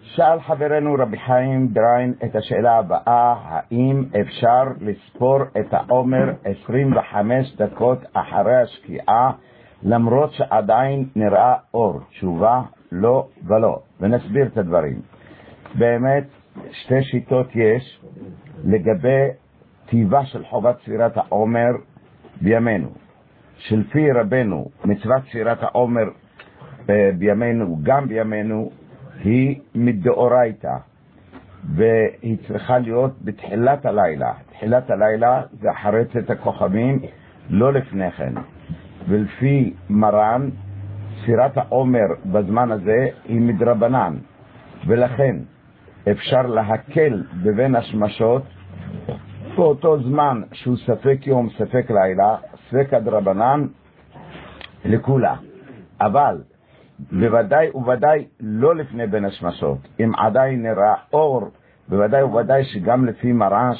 שאל חברנו רבי חיים דריין את השאלה הבאה: האם אפשר לספור את העומר 25 דקות אחרי השקיעה למרות שעדיין נראה אור? תשובה: לא ולא, ונסביר את הדברים. באמת שתי שיטות יש לגבי טיבה של חובת ספירת העומר בימינו. שלפי רבנו מצוות ספירת העומר בימינו, גם בימינו, היא מדאורייתא, והיא צריכה להיות בתחילת הלילה. תחילת הלילה זה אחרי צאת הכוכבים, לא לפני כן. ולפי מרן ספירת העומר בזמן הזה היא מדרבנן, ולכן אפשר להקל בבין השמשות באותו זמן שהוא ספק יום ספק לילה, ספק הדרבנן לכולה. אבל בוודאי ובוודאי לא לפני בין השמשות. אם עדיין נראה אור, בוודאי ובוודאי שגם לפי מרן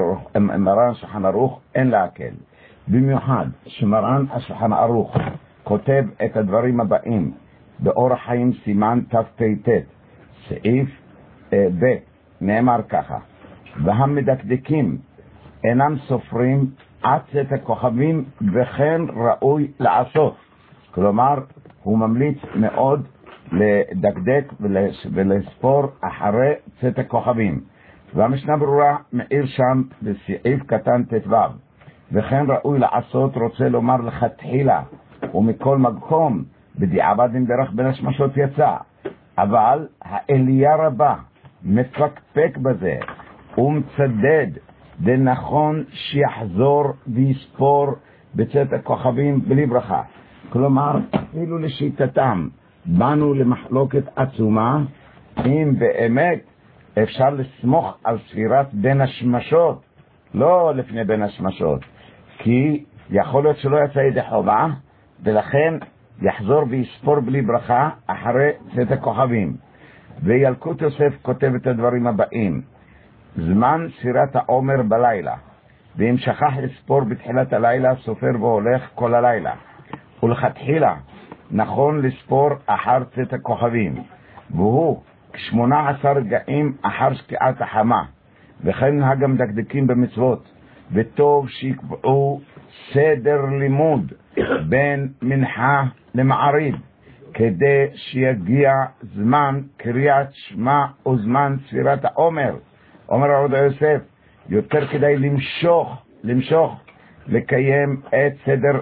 שולחן ערוך אין להקל. במיוחד שמרן השולחן ערוך כותב את הדברים הבאים באורח חיים סימן תפ"ט סעיף ב', נאמר ככה: והמדקדקים אינם סופרים עד צאת הכוכבים, וכן ראוי לעשות. כלומר הוא ממליץ מאוד לדקדק ולספור אחרי צאת הכוכבים. והמשנה ברורה מעיר שם בסעיף קטן ט"ו: וכן ראוי לעשות, רוצה לומר לכתחילה ומכל מקום בדיעבד אם דרך בין השמשות יצא. אבל האליה רבה מפקפק בזה ומצדד דנכון שיחזור ויספור בצאת הכוכבים בלי ברכה. כלומר, אפילו לשיטתם באנו למחלוקת עצומה אם באמת אפשר לסמוך על ספירת בין השמשות, לא לפני בין השמשות, כי יכול להיות שלא יצא ידי חובה, ולכן יחזור ויספור בלי ברכה אחרי צאת הכוכבים. וילקוט יוסף כותב את הדברים הבאים: זמן ספירת העומר בלילה, ואם שכח לספור בתחילת הלילה סופר והולך כל הלילה. ולכתחילה נכון לספור אחר צאת הכוכבים, והוא 18 רגעים אחר שקיעת החמה. וכן הגם דקדקים במצוות, וטוב שיקבעו סדר לימוד בין מנחה למעריב, כדי שיגיע זמן קריאת שמע וזמן ספירת העומר. אומר הרב יוסף, יותר כדאי למשוך לקיים את סדר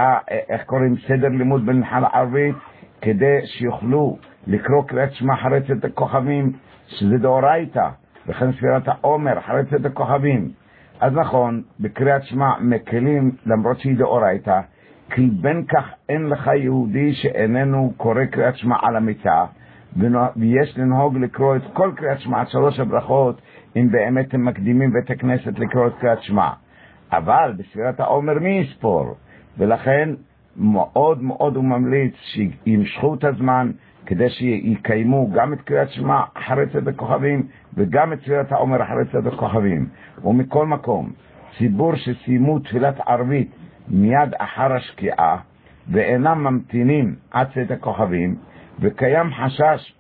סדר לימוד במנחה לערבית, כדי שיוכלו לקרוא קריאת שמע אחרי צאת הכוכבים, שזה דאורייתא, וכן ספירת העומר אחרי צאת הכוכבים. אז נכון, בקריאת שמע מקלים למרות שהיא דאורייתא, כי בין כך אין לך יהודי שאיננו קורא קריאת שמע על המיטה, ויש לנהוג לקרוא את כל קריאת שמע, 3 הברכות, אם באמת הם מקדימים בית הכנסת לקרוא את קריאת שמע. אבל בספירת העומר מי יספור? ולכן מאוד מאוד הוא ממליץ שימשכו את הזמן כדי שיקיימו גם את קריאת שמע אחרי צאת הכוכבים וגם את ספירת העומר אחרי צאת הכוכבים. ומכל מקום, ציבור שסיימו תפילת ערבית מיד אחר השקיעה ואינם ממתינים עד צאת הכוכבים, וקיים חשש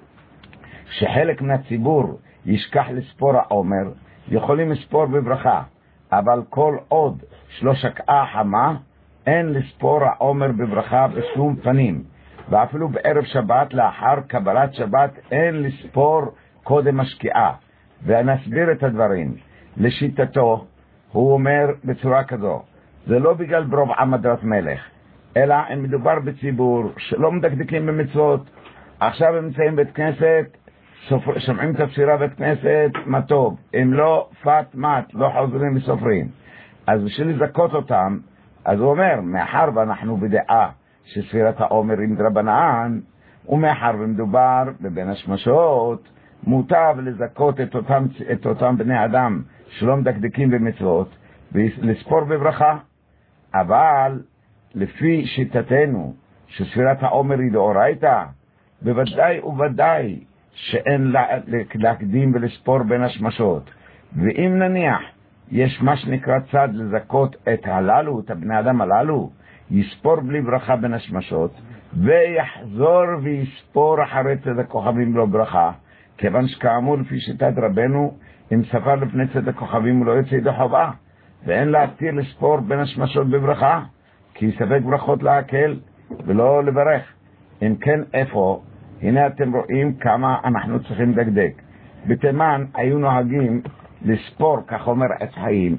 שחלק מהציבור ישכח לספור העומר, יכולים לספור בברכה, אבל כל עוד שלא שקעה חמה אין לספור העומר בברכה בשום פנים. ואפילו בערב שבת לאחר קבלת שבת אין לספור קודם השקיעה. ונסביר את הדברים. לשיטתו הוא אומר בצורה כזו: זה לא בגלל ברוב עמדת מלך, אלא אם מדובר בציבור שלא מדקדקים במצוות. עכשיו הם נמצאים בית כנסת, שומעים את הספירה בית כנסת, מה טוב, אם לא פת מת, לא חוזרים וסופרים. אז בשביל לזכות אותם, אז הוא אומר, מאחר ואנחנו בדעה שספירת העומר היא מדרבנן, ומאחר ומדובר בבין השמשות, מוטב לזכות את אותם בני אדם שלא מדקדקים במצוות ולספור בברכה. אבל לפי שיטתנו שספירת העומר היא דאורייתא, בוודאי ובוודאי שאין להקדים ולספור בין השמשות. ואם נניח יש מה שנקרא צד לזכות את הללו, את הבני אדם הללו, יספור בלי ברכה בין השמשות ויחזור ויספור אחרי צאת הכוכבים בלא ברכה, כיוון שכאמור לפי שיטת רבנו, אם ספר לפני צאת הכוכבים הוא לא יוצא ידי חובה, ואין להתיר לספור בין השמשות בברכה, כי יספק ברכות להקל ולא לברך. אם כן, איפה? הנה אתם רואים כמה אנחנו צריכים לדקדק. בתימן היו נוהגים לספור, כך אומר עץ חיים,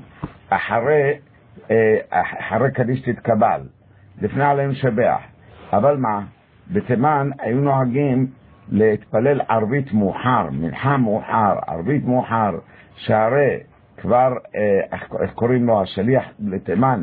אחרי קדיש תתקבל, לפני עליהם שבח. אבל מה? בתימן היו נוהגים להתפלל ערבית מאוחר, מנחה מאוחר, ערבית מאוחר, שהרי כבר, איך קוראים לו, השליח לתימן,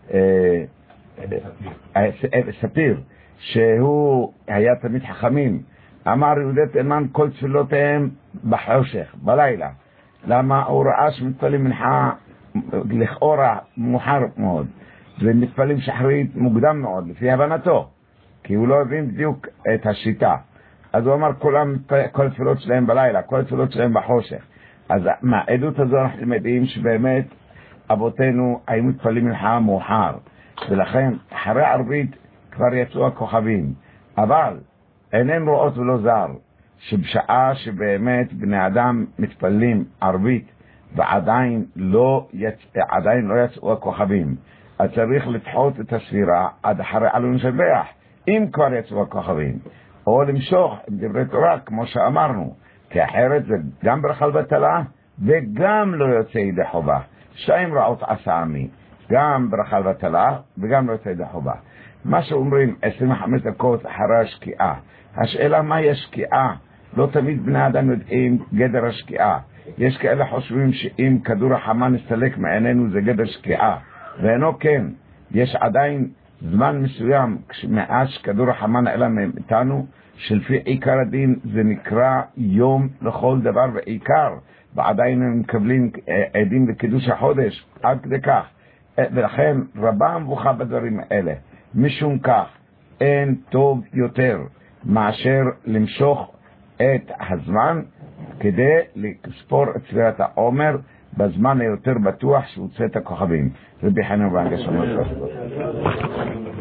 ספיר, שהוא היה תמיד חכמים, אמר יהודי תימן כל תפילותיהם בחושך, בלילה. למה? הוא ראה שמתפלים מנחה לכאורה מאוחר מאוד, ומתפלים שחרית מוקדם מאוד, לפי הבנתו, כי הוא לא הבין בדיוק את השיטה. אז הוא אמר כל התפילות שלהם בלילה, כל התפילות שלהם בחושך. אז מהעדות הזו אנחנו יודעים שבאמת אבותינו היו מתפלים מנחה מאוחר, ולכן אחרי ערבית כבר יצאו הכוכבים. אבל אינן רואות ולא זר שבשעה שבאמת בני אדם מתפללים ערבית ועדיין לא יצאו הכוכבים, אז צריך לדחות את הספירה עד אחרי עלון שבח, אם כבר יצאו הכוכבים, או למשוך עם דברי תורה כמו שאמרנו, כי אחרת זה גם ברכה לבטלה וגם לא יוצא ידי חובה. שתיים רעות עשה עמי, גם ברכה לבטלה וגם לא יוצא ידי חובה. מה שאומרים 25 דקות אחרי השקיעה, השאלה מה היא השקיעה? לא תמיד בני אדם יודעים גדר השקיעה. יש כאלה חושבים שאם כדור החמה נסתלק מעינינו זה גדר שקיעה, ואינו כן. יש עדיין זמן מסוים מאז שכדור החמה נעלם מאיתנו, שלפי עיקר הדין זה נקרא יום לכל דבר ועיקר, ועדיין הם מקבלים עדים לקידוש החודש עד כדי כך. ולכן רבה המבוכה בדברים האלה. משום כך אין טוב יותר מאשר למשוך את הזמן כדי לספור את ספירת העומר בזמן היותר בטוח שהוא צאת הכוכבים. רבי חנן והנגש אומר